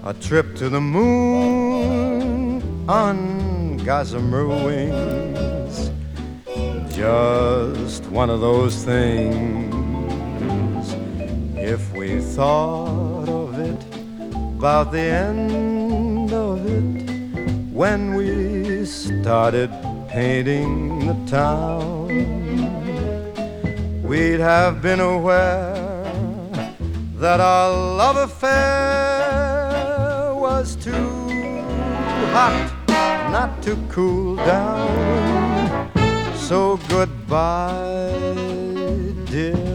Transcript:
a trip to the moon on gossamer wings. Just one of those things. If we thought of it, about the end of it, when we started painting the town, we'd have been aware that our love affair was too hot not to cool down. So goodbye, dear.